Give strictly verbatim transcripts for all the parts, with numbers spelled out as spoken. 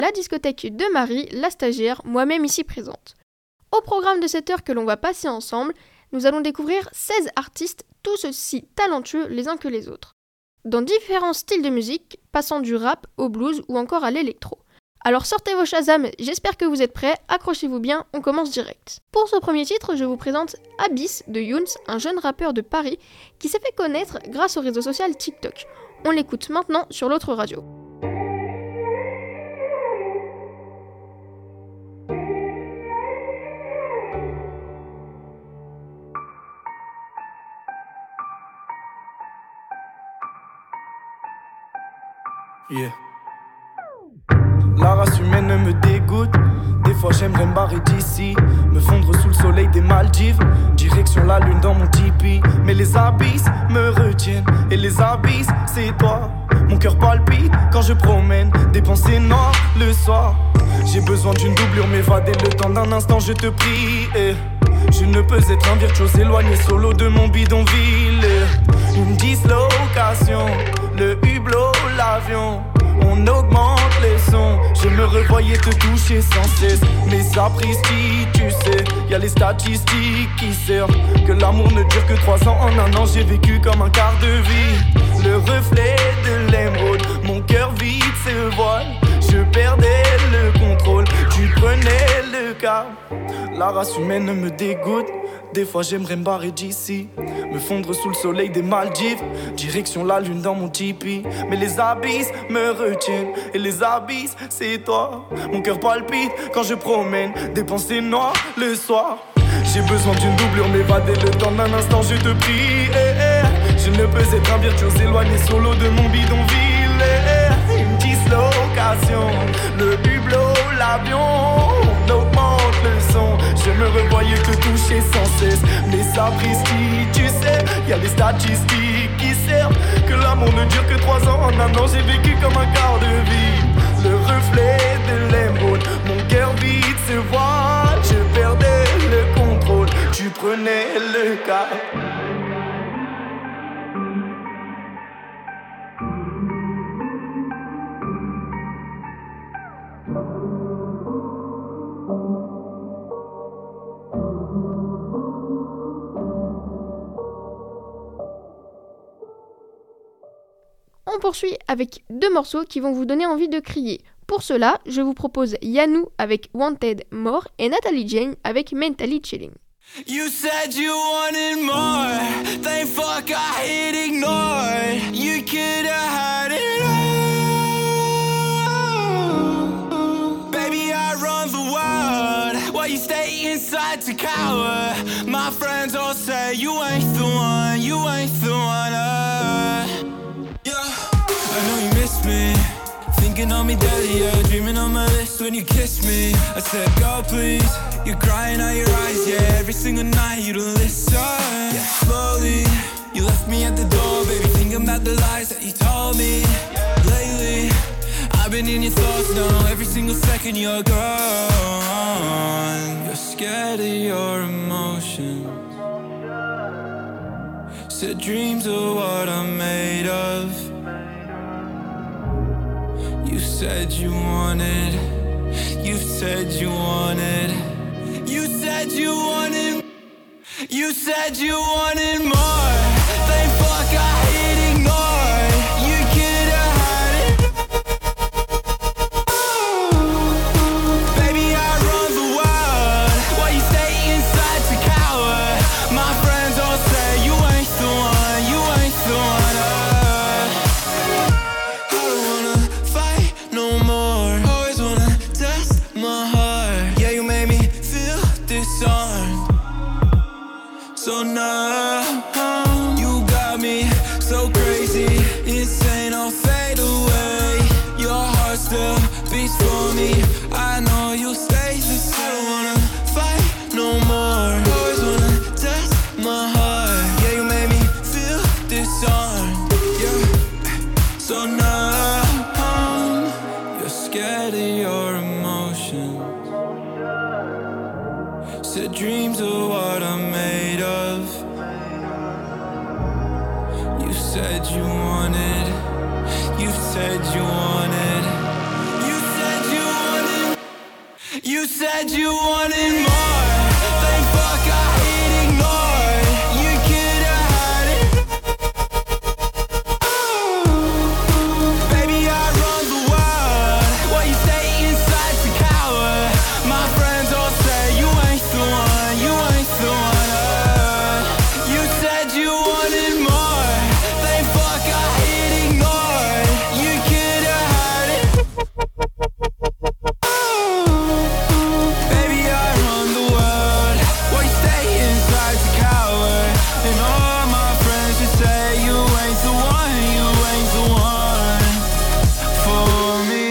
la discothèque de Marie, la stagiaire, moi-même ici présente. Au programme de cette heure que l'on va passer ensemble, nous allons découvrir seize artistes, tous aussi talentueux les uns que les autres, dans différents styles de musique, passant du rap au blues ou encore à l'électro. Alors sortez vos Shazam, j'espère que vous êtes prêts, accrochez-vous bien, on commence direct. Pour ce premier titre, je vous présente Abyss de Younes, un jeune rappeur de Paris qui s'est fait connaître grâce au réseau social TikTok. On l'écoute maintenant sur l'autre radio. Yeah. La race humaine me dégoûte. Des fois j'aimerais me barrer d'ici, me fondre sous le soleil des Maldives, direction la lune dans mon tipi. Mais les abysses me retiennent, et les abysses c'est toi. Mon cœur palpite quand je promène des pensées noires le soir. J'ai besoin d'une doublure, m'évader le temps d'un instant, je te prie. Et je ne peux être un virtuose éloigné solo de mon bidonville. Une dislocation, le hublot, l'avion, on augmente les sons. Je me revoyais te toucher sans cesse. Mais sapristi, tu sais, y'a les statistiques qui servent que l'amour ne dure que trois ans. En un an j'ai vécu comme un quart de vie. Le reflet de l'émeraude, mon cœur vide se voile. Je perdais le contrôle, tu prenais le cap. La race humaine me dégoûte. Des fois j'aimerais me barrer d'ici, me fondre sous le soleil des Maldives, direction la lune dans mon tipi. Mais les abysses me retiennent, et les abysses c'est toi. Mon cœur palpite quand je promène des pensées noires le soir. J'ai besoin d'une doublure, m'évader le temps d'un instant, je te prie. Eh, eh. Je ne peux être un virtuose éloigné solo de mon bidonville. Eh, eh. Une dislocation, le hublot, l'avion, on augmente le son. Je me revoyais te toucher sans cesse. Mais sapristi, tu sais, y'a les statistiques qui servent que l'amour ne dure que trois ans. En un an j'ai vécu comme un quart de vie. Le reflet de l'émeraude, mon cœur vide se voile. Je perdais le contrôle, tu prenais le cap. On poursuit avec deux morceaux qui vont vous donner envie de crier. Pour cela, je vous propose Yanou avec Wanted More et Natalie Jane avec Mentally Chilling. You said you wanted more, thank fuck I hit ignore. You could have had it all. Baby, I run the world, while you stay inside to cower. My friends all say you ain't the one, you ain't the one. Uh. Yeah, I know you miss me, thinking on me daily, yeah, dreaming on my list when you kiss me. I said, go please, you're crying out your eyes, yeah, every single night you don't listen. Yeah, slowly, you left me at the door, baby, thinking about the lies that you told me. Lately, I've been in your thoughts now, every single second you're gone. You're scared of your emotions, said dreams are what I'm made of. You said you wanted, you said you wanted, you said you wanted, you said you wanted more. Thank fuck I hit ignore. You could have had it. Baby, I run the world, while you stay inside to cower. My friends all say you ain't the one, you ain't the one. I don't wanna fight no more, always wanna test my heart. Yeah, you made me feel disarmed, so now you got me so crazy, insane, I'll fade away. Your heart still beats for me, I know you'll stay the same. I don't wanna fight no more, always wanna test my heart. Yeah, you made me feel disarmed, yeah. So now you're scared of your emotions, said dreams are what I'm made of. You said you wanted, you said you wanted, you said you wanted. You said you wanted more. Thank fuck I hit ignored. You could have had it. Baby, I run the world. While you stay inside to cower. My friends all say you ain't the one. You ain't the one. uh. You said you wanted more. Thank fuck I hit ignored. You could have had it. Baby, I run the world. Why you stay inside to cower? And all my friends just say you ain't the one. You ain't the one for me.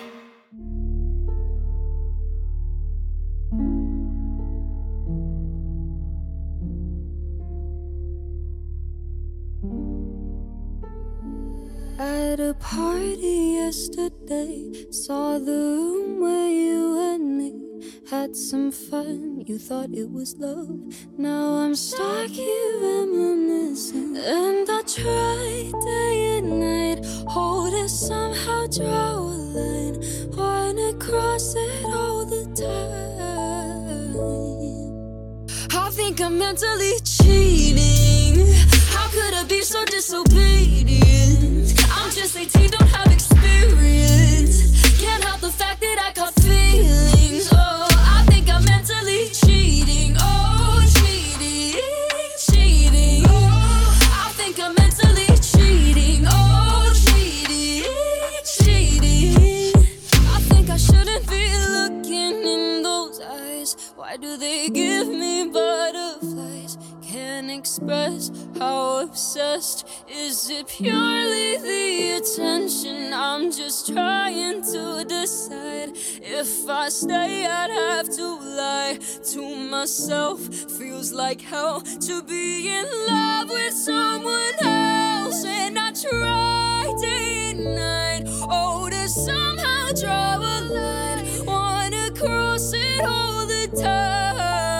At a party yesterday, saw the room where you and me had some fun. You thought it was love. Now I'm stuck here reminiscing, and I try day and night, hold it somehow, draw a line, wanna cross it all the time. I think I'm mentally cheating. How could I be so disobedient? I'm just eighteen, don't have experience. Can't help the fact that I got feelings. Oh, I think I'm mentally cheating. Oh, cheating, cheating. Oh, I think I'm mentally cheating. Oh, cheating, cheating. I think I shouldn't be looking in those eyes. Why do they give me butterflies? Can't express how obsessed. Is it purely the attention? I'm just trying to decide. If I stay, I'd have to lie to myself. Feels like hell to be in love with someone else. And I try day and night, oh, to somehow draw a line, wanna cross it all the time.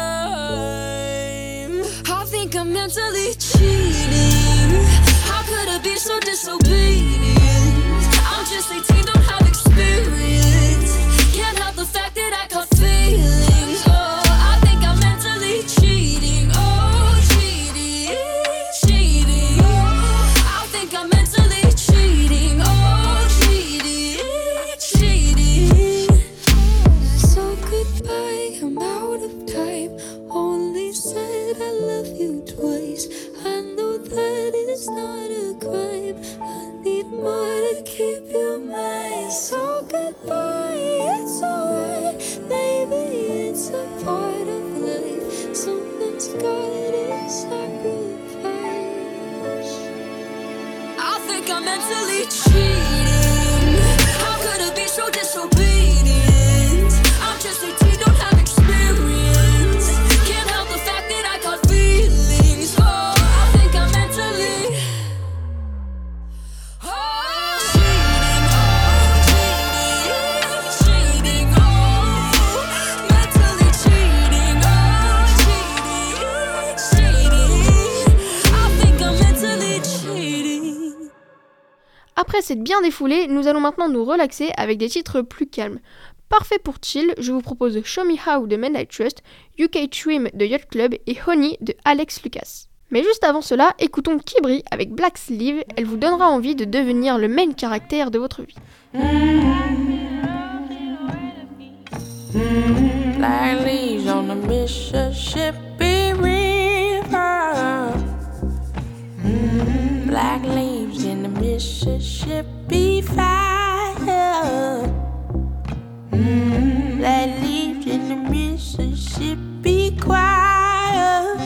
I think I'm mentally cheating. How could I be so disobedient? I'm just eighteen, don't have experience. Can't help the fact that I got feelings. Oh, I think I'm mentally cheating. Oh, cheating, cheating. Oh, I think I'm mentally cheating. Oh, cheating, cheating. So goodbye, I'm out of time. Only said I love you twice. I know that is not a crime. I need more to keep you mine. So goodbye, it's alright. Maybe it's a part of life. Something's gotta sacrifice. I think I'm mentally cheating. How could I be so disobedient? I'm just eighteen, don't have experience. Can't help the fact that I got feelings. Oh, I think I'm mentally oh, cheating, oh, cheating, cheating, oh, mentally cheating, oh, cheating, cheating. I think I'm mentally cheating. Après s'être bien défoulé, nous allons maintenant nous relaxer avec des titres plus calmes. Parfait pour chill, je vous propose Show Me How de Men I Trust, U K Trim de Yacht Club et Honey de Alex Lucas. Mais juste avant cela, écoutons Kibri avec Black Sleeve, elle vous donnera envie de devenir le main caractère de votre vie. Black leaves on the Mississippi River. Mm, black leaves in the Mississippi fire. Mm, black leaves in the Mississippi choir.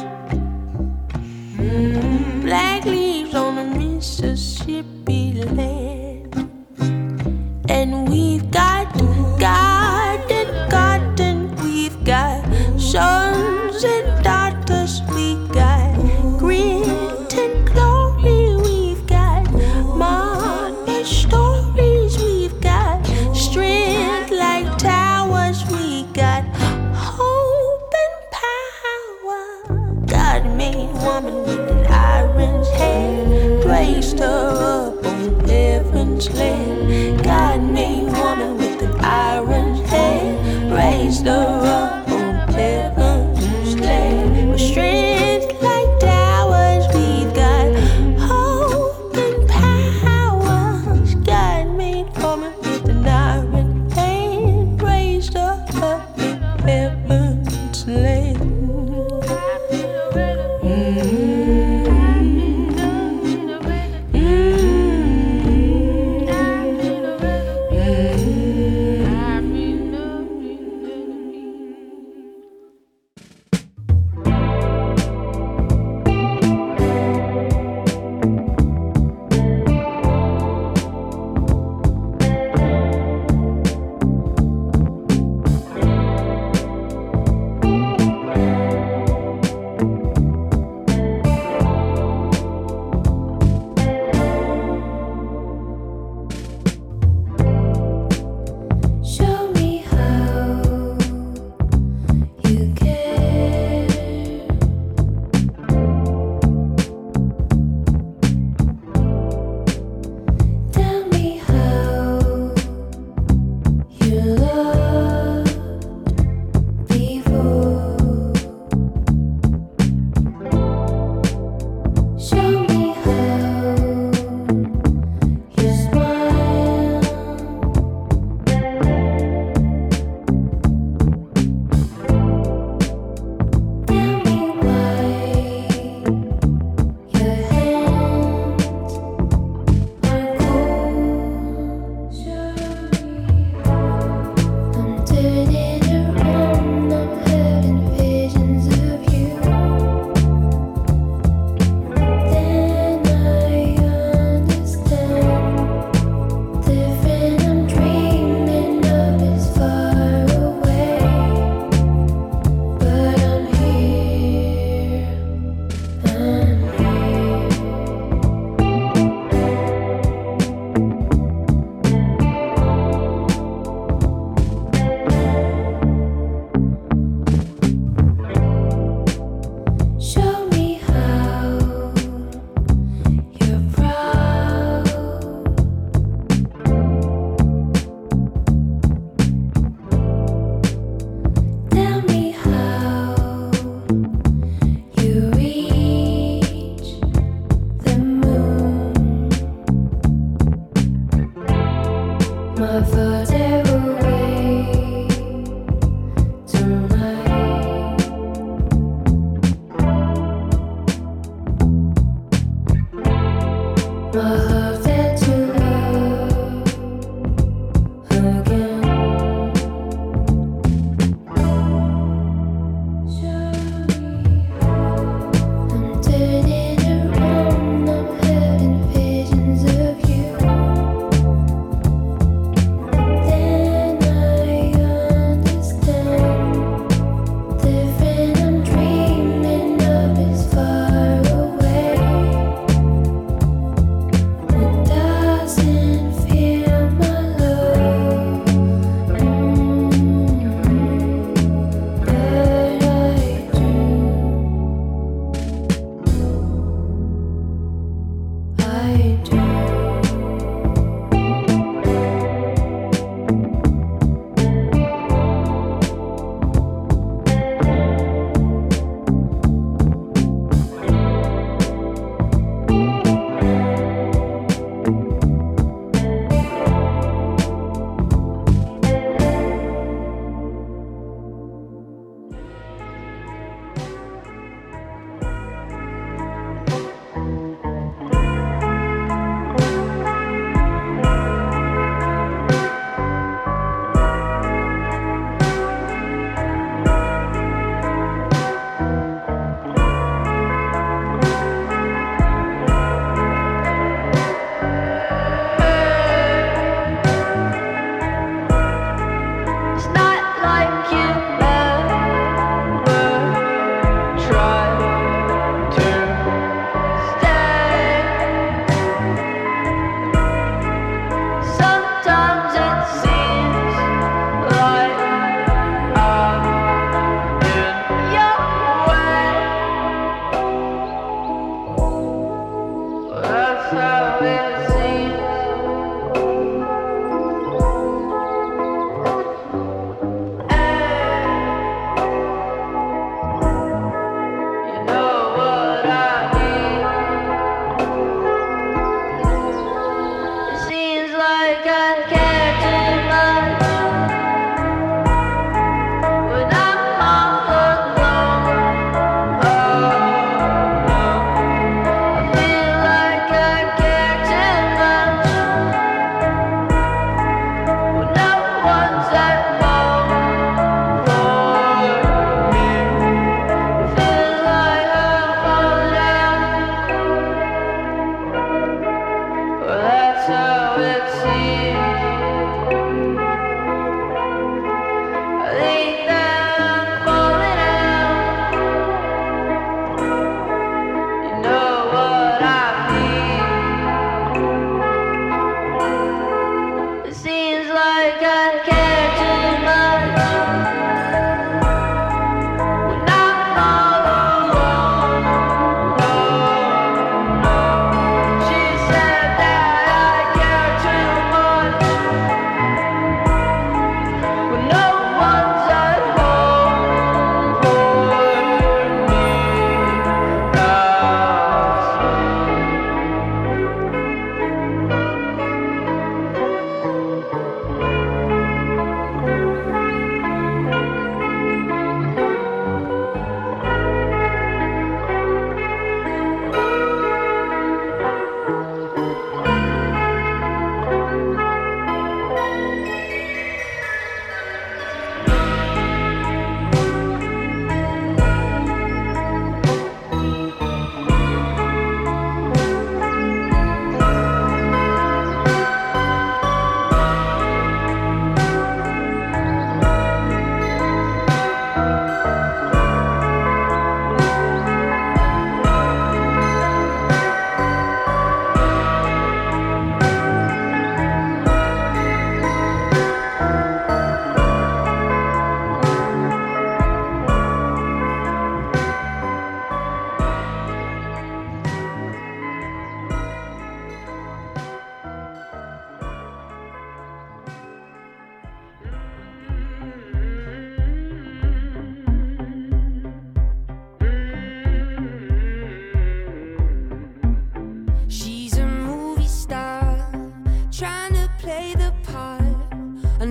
Mm, black leaves on the Mississippi land. And we've got garden, garden, we've got sons and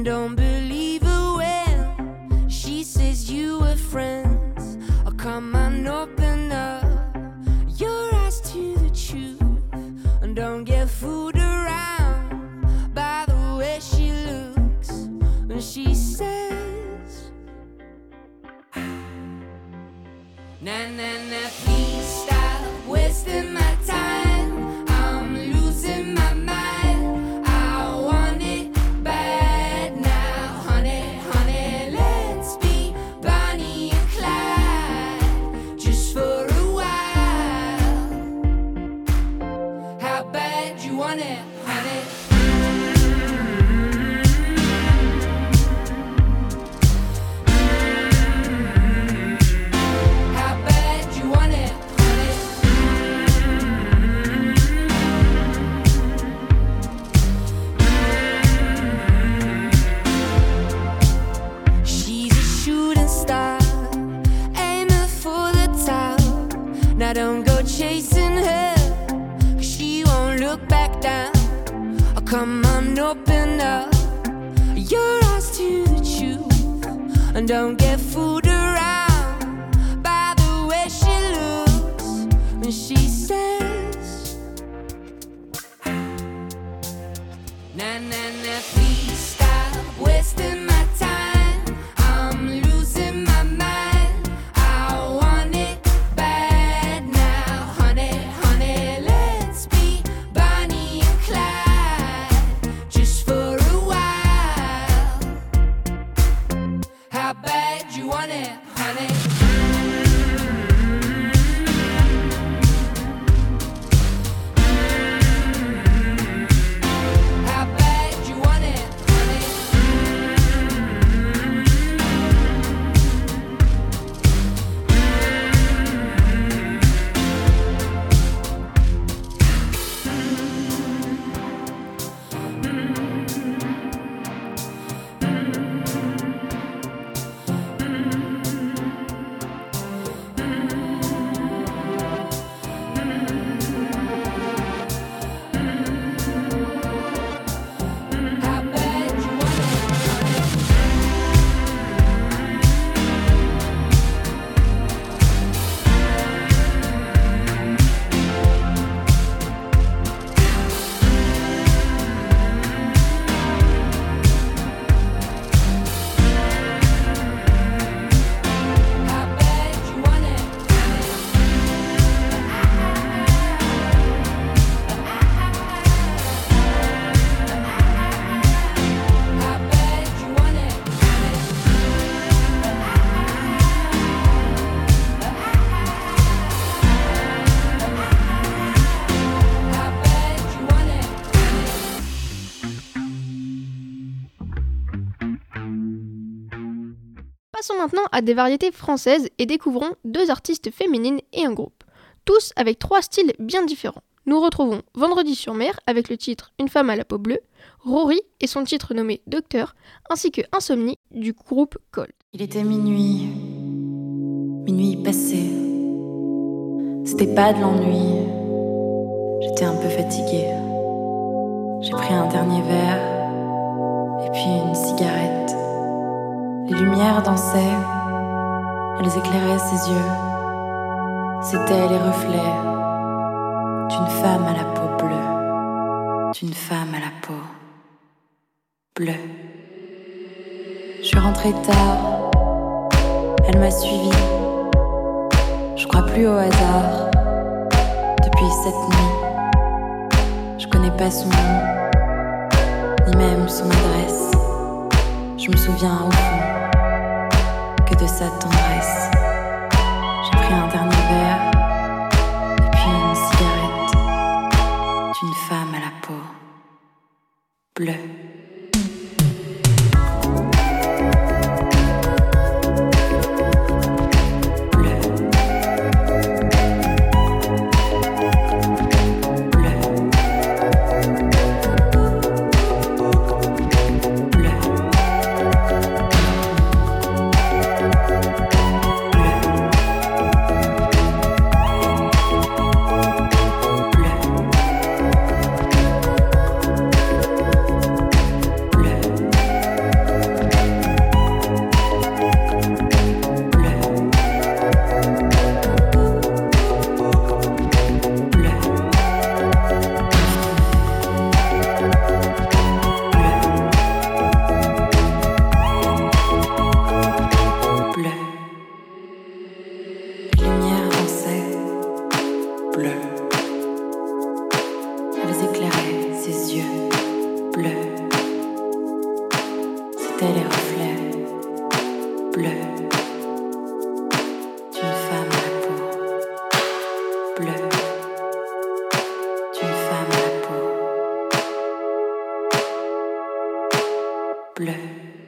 don't believe her when she says you were friends. Oh, come on, open up your eyes to the truth, and don't get fooled around by the way she looks when she says, na na na, please stop wasting my time. I'm losing my mind. I want it bad now, honey, honey. Let's be Bonnie and Clyde just for a while. How bad you want it, honey? How bad you want it, honey? She's a shooting star, aiming for the top. Now don't go chasing her, 'cause she won't look back down. Oh, come on, open up your eyes to the truth, and don't get fooled around by the way she looks when she says, na na na, please stop wasting my time. I'm losing my mind. I want it bad now, honey, honey. Let's be Bonnie and Clyde just for a while. How bad you want it, honey? How bad you want it, honey? How bad you want it, how bad you want it, how bad you want it, how bad you want it. Passons maintenant à des variétés françaises et découvrons deux artistes féminines et un groupe, tous avec trois styles bien différents. Nous retrouvons Vendredi sur mer avec le titre Une femme à la peau bleue, Rory et son titre nommé Docteur, ainsi que Insomnie du groupe Cold. Il était minuit, minuit passé. C'était pas de l'ennui. J'étais un peu fatiguée. J'ai pris un dernier verre et puis une cigarette. Les lumières dansaient, elles éclairaient ses yeux. C'étaient les reflets d'une femme à la peau bleue, d'une femme à la peau bleue. Je suis rentrée tard, elle m'a suivie. Je crois plus au hasard. Depuis cette nuit, je connais pas son nom, ni même son adresse. Je me souviens au fond que de sa tendresse. J'ai pris un dernier verre et puis une cigarette d'une femme à la peau bleue. bleue, d'une femme à la peau bleue, d'une femme à la peau bleue.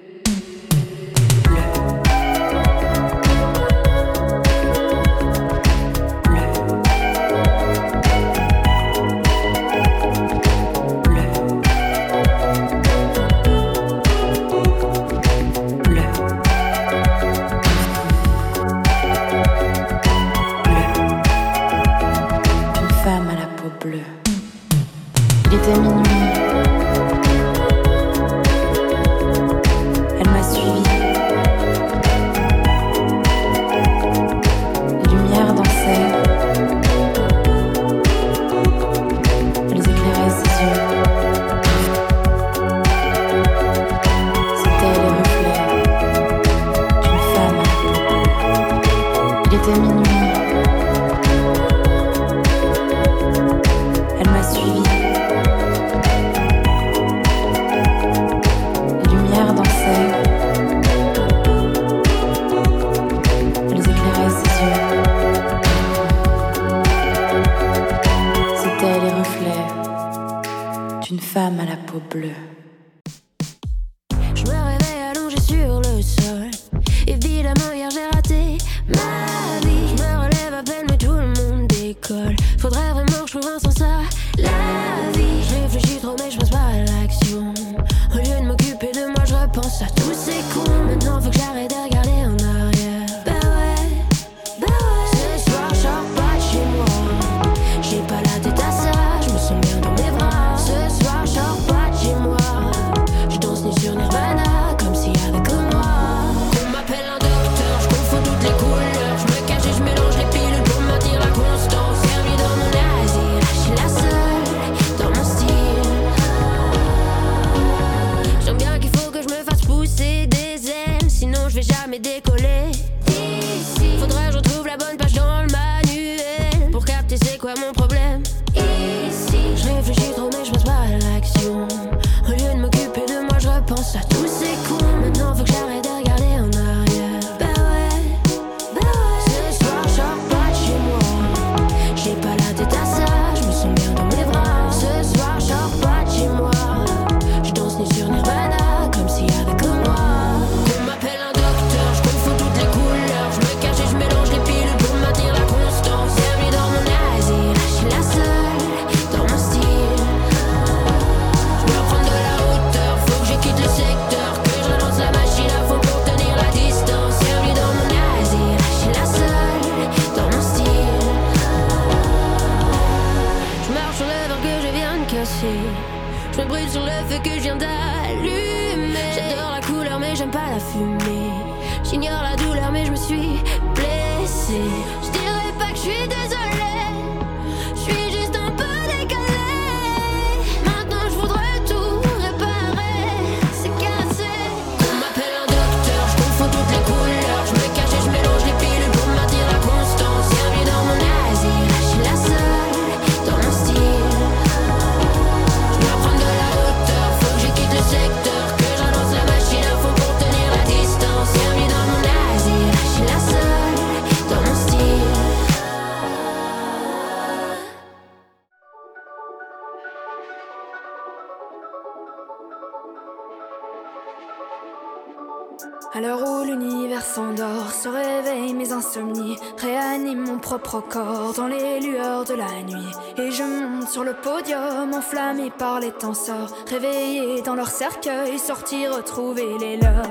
À l'heure où l'univers s'endort, se réveillent mes insomnies, réanime mon propre corps dans les lueurs de la nuit. Et je monte sur le podium, enflammé par les tenseurs, réveillé dans leur cercueil, sortir retrouver les leurs.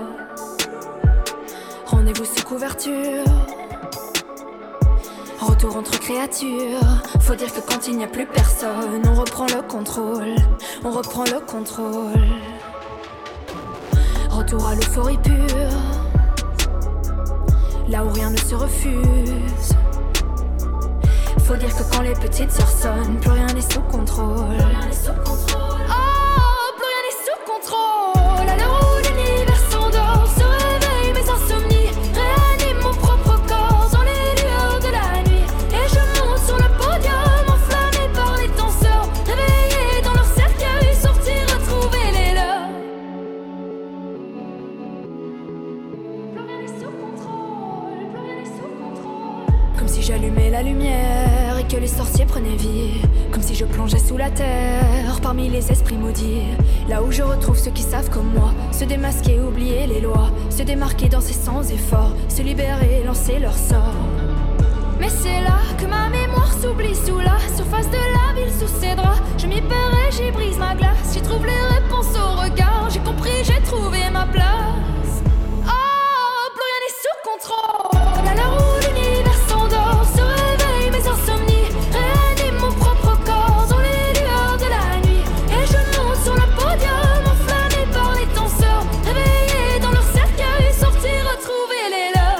Rendez-vous sous couverture, retour entre créatures. Faut dire que quand il n'y a plus personne, on reprend le contrôle, on reprend le contrôle. Retour à l'euphorie pure, là où rien ne se refuse. Faut dire que quand les petites sœurs sonnent, plus rien n'est sous contrôle. Plus rien n'est sous contrôle. Oh, plus rien n'est sous contrôle. À l'heure où l'univers s'endort, se réveillent mes insomnies, réanime mon propre corps dans les lueurs de la nuit. Et je monte sur le podium, enflammé par les danseurs, réveillés dans leur cercueil, sortir retrouver les leurs. Plus rien n'est sous j'allumais la lumière et que les sorciers prenaient vie, comme si je plongeais sous la terre, parmi les esprits maudits. Là où je retrouve ceux qui savent comme moi, se démasquer, oublier les lois, se démarquer, danser sans effort, se libérer, lancer leur sort. Mais c'est là que ma mémoire s'oublie, sous la surface de la ville, sous ses draps. Je m'y perds et j'y brise ma glace, j'y trouve les réponses au regard. J'ai compris, j'ai trouvé ma place. Oh, plus rien n'est sous contrôle. À l'heure où l'univers s'endort, se réveillent mes insomnies, réanime mon propre corps dans les lueurs de la nuit. Et je monte sur le podium, enflammé par les danseurs, réveillés dans leur cercueil, sortir, retrouver les leurs.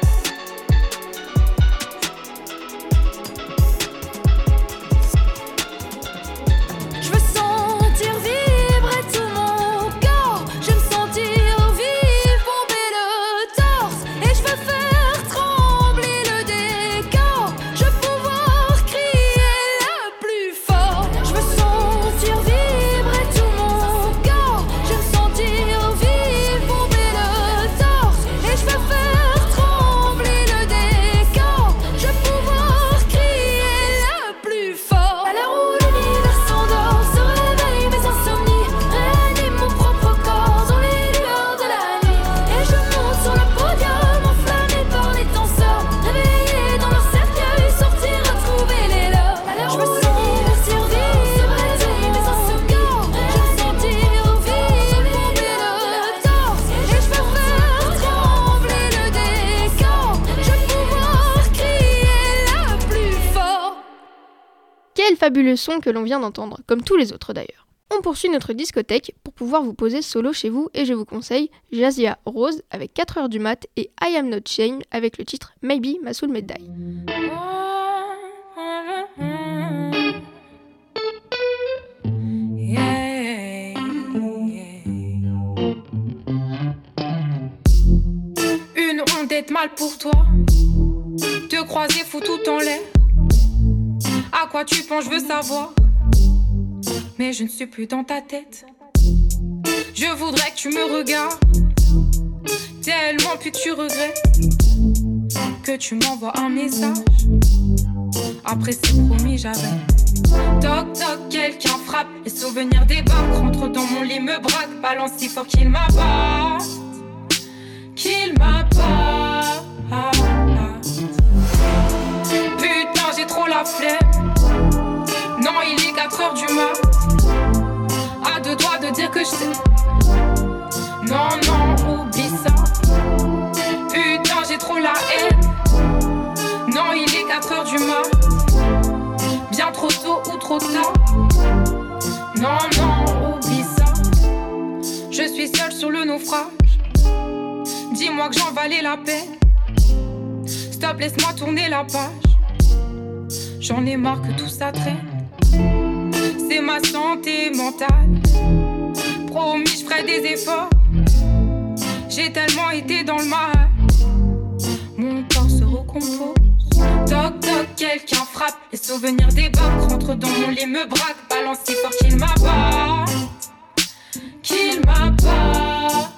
Fabuleux son que l'on vient d'entendre, comme tous les autres d'ailleurs. On poursuit notre discothèque pour pouvoir vous poser solo chez vous et je vous conseille Jazia Rose avec quatre heures du mat et I Am Not Shame avec le titre Maybe My Soul May Die. Une honte d'être mal pour toi, te croiser fou tout en l'air. À quoi tu penses, je veux savoir. Mais je ne suis plus dans ta tête. Je voudrais que tu me regardes, tellement plus tu regrettes, que tu m'envoies un message. Après c'est promis, j'avais. Toc toc, quelqu'un frappe. Les souvenirs débarquent, rentre dans mon lit, me braque, balance si fort qu'il m'abatte, qu'il m'abatte. Putain, j'ai trop la flemme. Non, il est quatre heures du mat. À deux doigts de dire que je t'aime. Non, non, oublie ça. Putain, j'ai trop la haine. Non, il est quatre heures du mat. Bien trop tôt ou trop tard. Non, non, oublie ça. Je suis seule sur le naufrage. Dis-moi que j'en valais la peine. Stop, laisse-moi tourner la page. J'en ai marre que tout ça traîne. C'est ma santé mentale. Promis, je ferai des efforts. J'ai tellement été dans le mal. Mon corps se recompose. Toc toc, quelqu'un frappe. Les souvenirs débarquent, rentre dans mon lit, me braque, balance si fort qu'il m'abatte, qu'il m'abatte.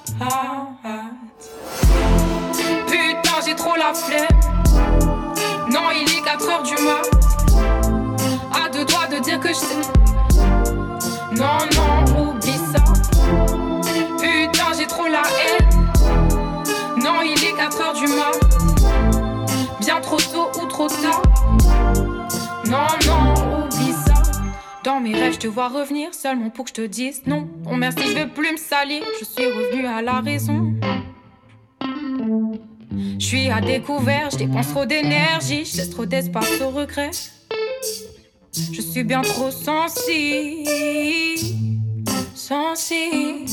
Putain, j'ai trop la flemme. Non, il est quatre heures du mat. À deux doigts de dire que je t'aime. Non, non, oublie ça. Putain, j'ai trop la haine. Non, il est quatre heures du mat. Bien trop tôt ou trop tard. Non, non, oublie ça. Dans mes rêves, je te vois revenir seulement pour que je te dise non. Non merci, je veux plus me salir. Je suis revenue à la raison. Je suis à découvert, je dépense trop d'énergie, je laisse trop d'espace au regret. Je suis bien trop sensible, sensible.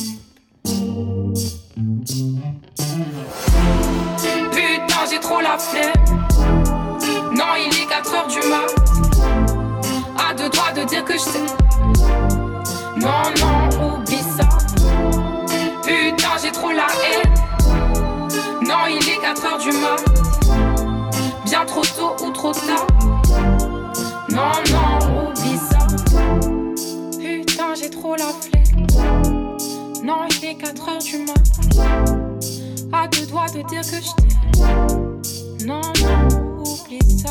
Putain, j'ai trop la flemme. Non, il est quatre heures du mat. À deux doigts de dire que je t'aime. Non, non, oublie ça. Putain, j'ai trop la haine. Non, il est quatre heures du mat. Bien trop tôt ou trop tard. Non, non, oublie ça. Putain, j'ai trop la flemme. Non, il est quatre heures du mat. À deux doigts de dire que je t'aime. Non, non, oublie. Lisa.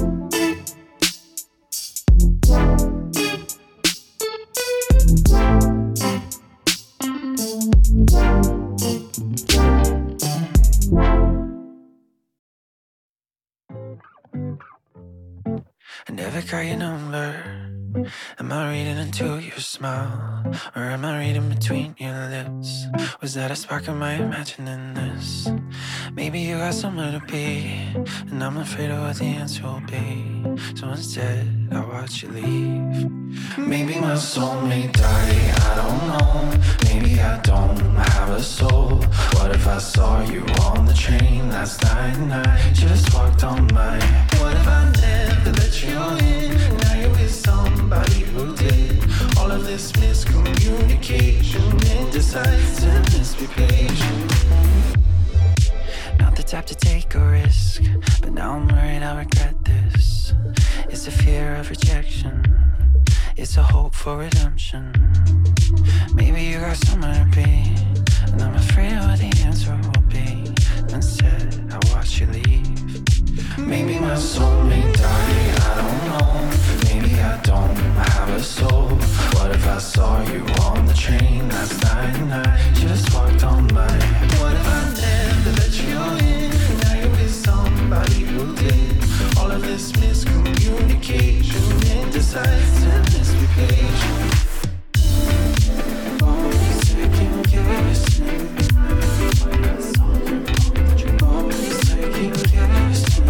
I never got your number. Am I reading into your smile? Or am I reading between your lips? Was that a spark? Am I imagining this? Maybe you got somewhere to be, and I'm afraid of what the answer will be. So instead, I watch you leave. Maybe my soul may die, I don't know. Maybe I don't have a soul. What if I saw you on the train last night and I just walked on by? What if I never let you in? Now you're with somebody who did. All of this miscommunication, indecisiveness, be patient. Not the type to take a risk, but now I'm worried I'll regret this. It's a fear of rejection, it's a hope for redemption. Maybe you got somewhere to be, and I'm afraid of what the answer will be. Instead, I watch you leave. Maybe my soul may die, I don't know. Maybe I don't have a soul. What if I saw you on the train last night and I just walked on by? What if I never let you in? Now you're with somebody who did. All of this miscommunication, indecisiveness, be patient. Only second guessing. When I saw you on the train, only second guessing.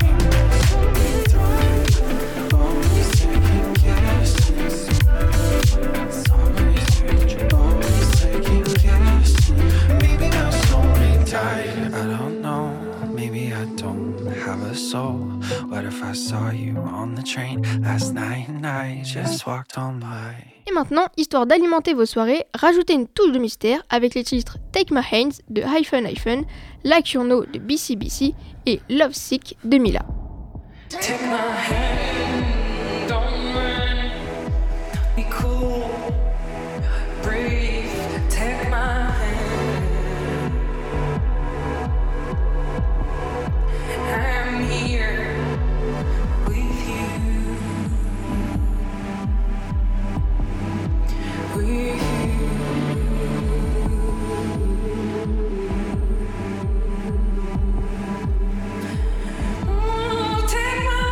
Only second guessing. When I saw you only second guessing. Maybe my soul may die, I don't know. Maybe I don't have a soul. What if I saw you on the train last night and I just walked on by? Et maintenant, histoire d'alimenter vos soirées, rajoutez une touche de mystère avec les titres Take My Hands de Hyphen Hyphen, Like You Know de B C B C et Love Sick de Mila. Take my hand, don't run, be cool, breathe, take my hand, I'm here with you, with you. Oh, take my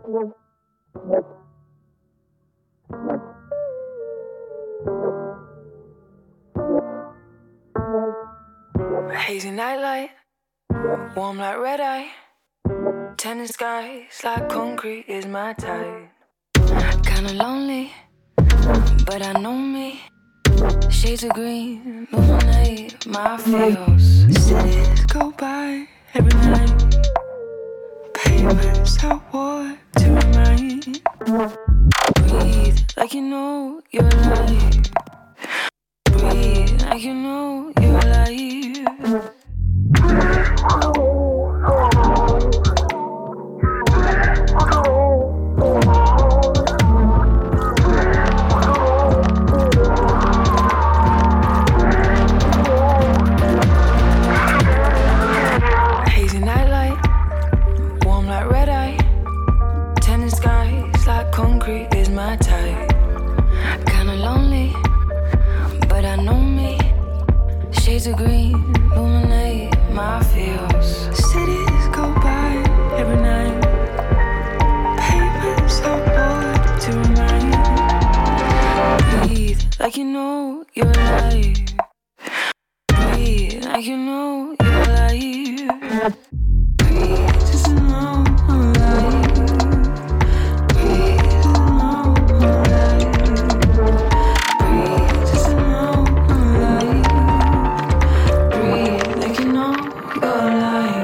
Hazy nightlight, warm like red eye. Tennis skies like concrete is my type. Kinda lonely, but I know me. Shades of green illuminate my feels. Cities go by every night. Pavements I walk to remind. Breathe like you know you're alive. Breathe like you know you're alive. Hazy nightlight, warm like red eye. Tennis skies like concrete is my type. Kinda lonely, but I know me. Shades of green illuminate my feels. Cities go by every night. Pavements I walk to remind. Breathe like you know you're alive. Breathe like you know you're alive. Breathe just to know I'm alive. Breathe just to know I'm alive. Breathe just to know I'm alive. Breathe like you know you're alive.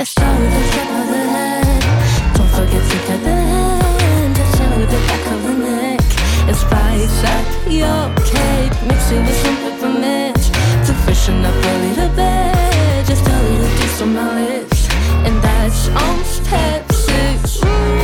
Don't forget to cut the hand, touch it with the back of the neck. your cake, mix it with some peppermint to freshen up a little bit. Just a little taste on my lips, and that's on step six.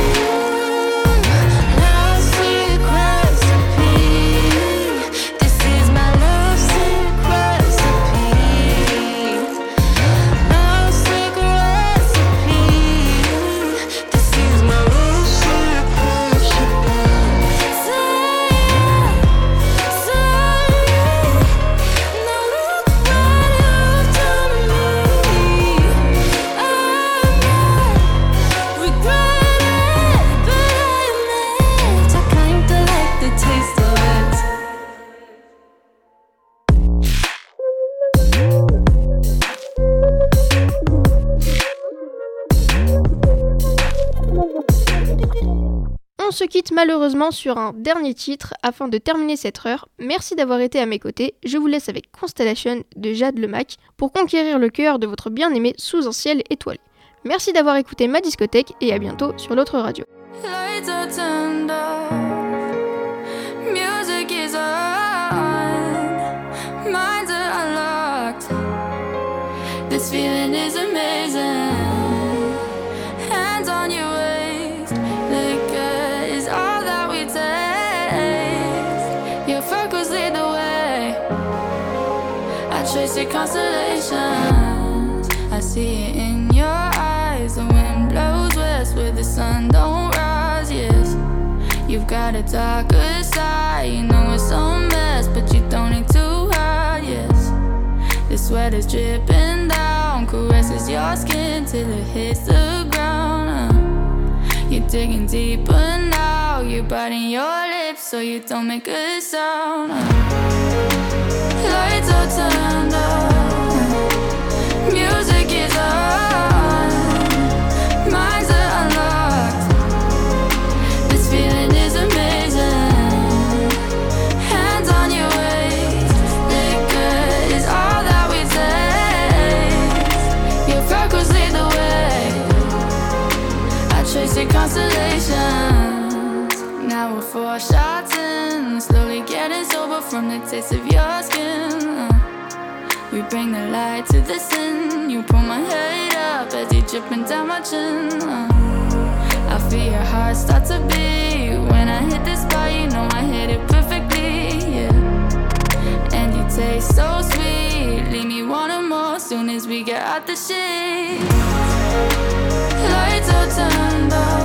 On se quitte malheureusement sur un dernier titre afin de terminer cette heure. Merci d'avoir été à mes côtés. Je vous laisse avec Constellation de Jade Lemac pour conquérir le cœur de votre bien-aimé sous un ciel étoilé. Merci d'avoir écouté ma discothèque et à bientôt sur l'autre radio. Lights are turned off, music is on, minds are unlocked. This feeling is amazing. Hands on your waist, liquor is all that we taste. Your freckles lead the way, I trace your constellations. I see it in your eyes. The wind blows west where the sun don't rise, yes. You've got a darker side, you know it's a mess, but you don't need to hide, yes. The sweat is dripping down, caresses your skin till it hits the ground, uh. You're digging deeper now, you're biting your lips so you don't make a sound, uh. Lights are turned off, music is on, minds are unlocked. This feeling is amazing. Hands on your waist, liquor is all that we taste. Your freckles lead the way, I trace your constellations. Now we're four shots in, slowly getting sober from the taste of your skin, uh. We bring the light to the sin. You pull my head up as you dripping down my chin, uh. I feel your heart start to beat. When I hit this spot, you know I hit it perfectly, yeah. And you taste so sweet, leave me wanting more soon as we get out the sheets. Lights are turned off,